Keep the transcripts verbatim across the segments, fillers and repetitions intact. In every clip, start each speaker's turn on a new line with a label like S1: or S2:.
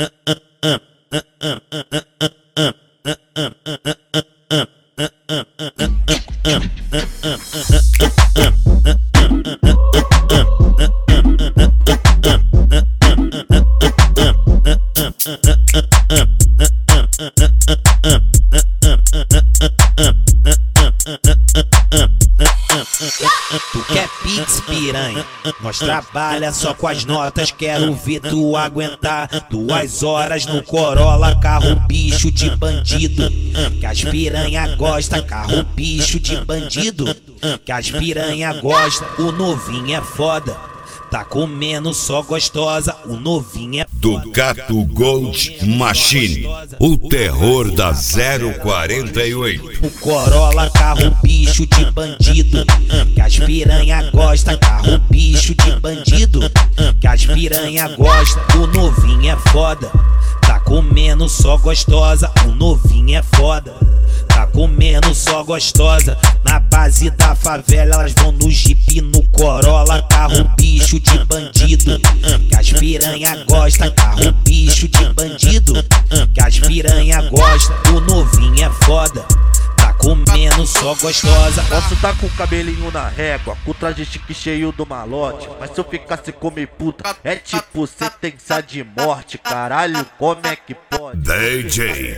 S1: Tu quer pix, piranha? Nós trabalha só com as notas, quero ver tu aguentar duas horas no Corolla, carro bicho de bandido. Que as piranha gosta, carro bicho de bandido. Que as piranha gosta, o novinho é foda. Tá comendo só gostosa, o novinho é foda.
S2: Ducato Gold Machine, o terror da zero quarenta e oito.
S1: O Corolla, carro bicho de bandido. Que as piranha gosta, carro bicho de bandido. Que as piranha gosta, o novinho é foda. Tá comendo só gostosa, o novinho é foda. Tá comendo só gostosa. Na base da favela elas vão no Jeep, no Corolla, carro bicho de bandido. Que as piranha gosta, carro bicho de bandido. Que as piranha gosta, o novinho é foda. Tá comendo só gostosa.
S3: Posso tá com o cabelinho na régua, com o traje chique cheio do malote, mas se eu ficasse comer puta, é tipo sentença de morte. Caralho, como é que pode?
S2: D J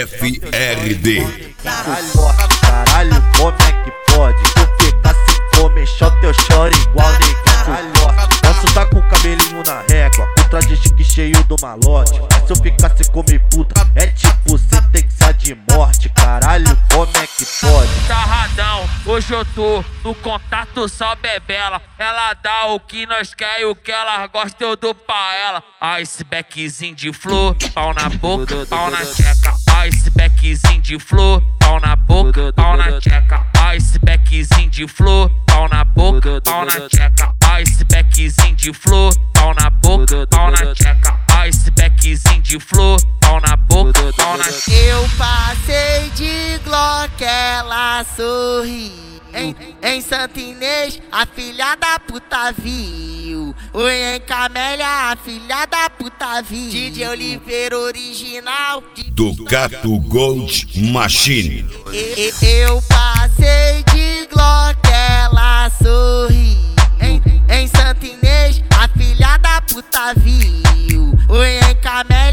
S2: F R D.
S3: Caralho, caralho, como é que pode? Tu ficar sem comer shot, eu choro igual ninguém. Caralho, posso tá com o cabelinho na régua, com o traje chique cheio do malote, mas se eu ficasse comer puta, é tipo sentença de morte. Caralho, como é que pode?
S4: Sarradão, hoje eu tô no contato só bebela. Ela dá o que nós quer e o que ela gosta eu dou pra ela. Icebackzinho de flor, pau na boca, pau na tcheca. Icebackzinho de flor, pau na boca, pau na tcheca. Icebackzinho de flor, pau na boca, pau na tcheca. Icebackzinho de flor, pau na boca, pau na tcheca. Icebackzinho de flor, pau na boca, pau na tcheca.
S5: Eu passei de Glock, ela sorri. Em, em Santa Inês, a filha da puta viu. O em Camélia, a filha da puta viu. D J Oliveira original.
S2: Ducato Gold Machine.
S5: E, e, eu passei de Glock, ela sorri. Em, em Santa Inês, a filha da puta viu. O em Camélia.